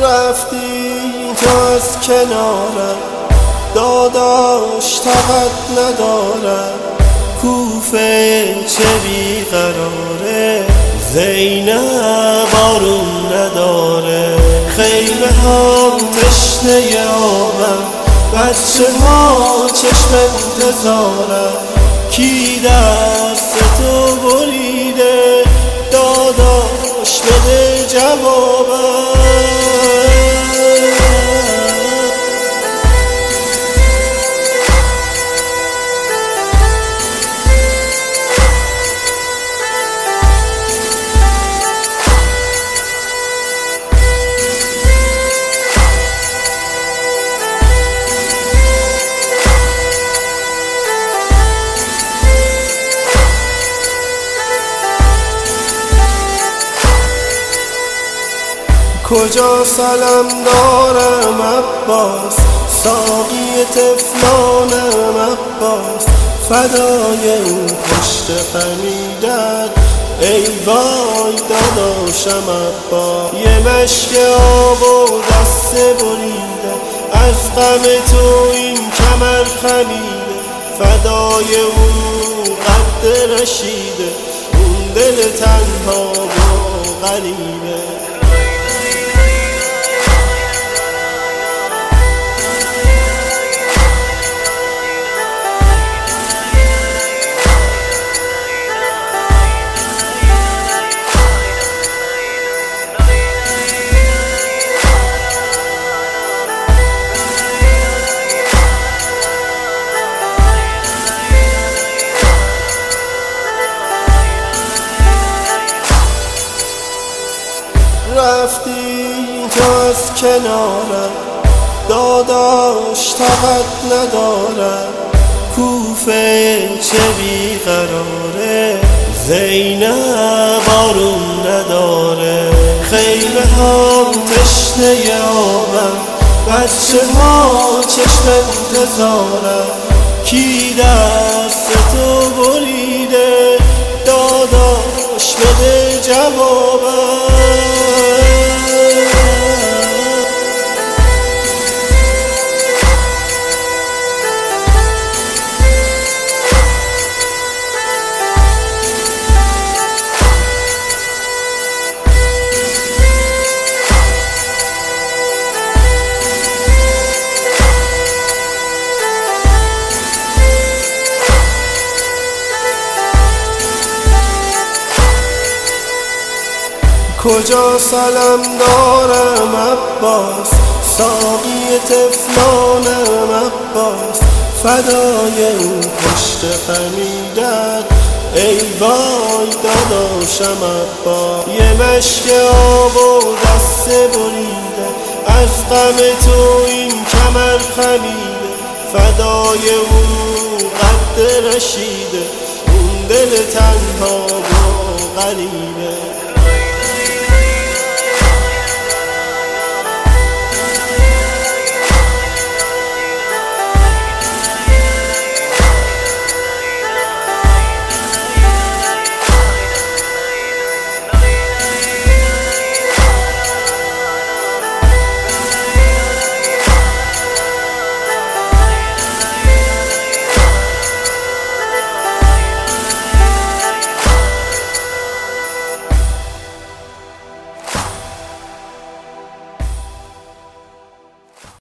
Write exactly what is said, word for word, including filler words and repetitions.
رفتی تو از کنارم، داداش طاقت ندارم. کوفه چه بیقراره، زینب بارون نداره. خیمه ها تشنه آبم، بچه ها چشم انتظارم. کی دست تو بریده، داداش بده جوابم. کجا سلام دارم عباس، ساقی طفلانم عباس. فدای اون پشت خمیدت، ای وای داداشم عباس. یه مشک آب و دست بریده، از غم تو این کمر خمیده. فدای اون قد رشیده، اون دل تنها و غریبه. رفتی تو از کنارم، داداش طاقت ندارم. کوفه چه بیقراره، زینب بارون نداره. خیمه ها تشنه آبم، بچه ها چشم انتظارم. کی دست تو بریده، داداش بده جوابم. کجا سلام دارم عباس، ساقی طفلانم عباس. فدای اون پشت خمیدت، ای وای داداشم عباس. یه مشک آب و دست بریده، از غم تو این کمر خمیده. فدای اون قد رشیده، اون دل تنها و غریبه.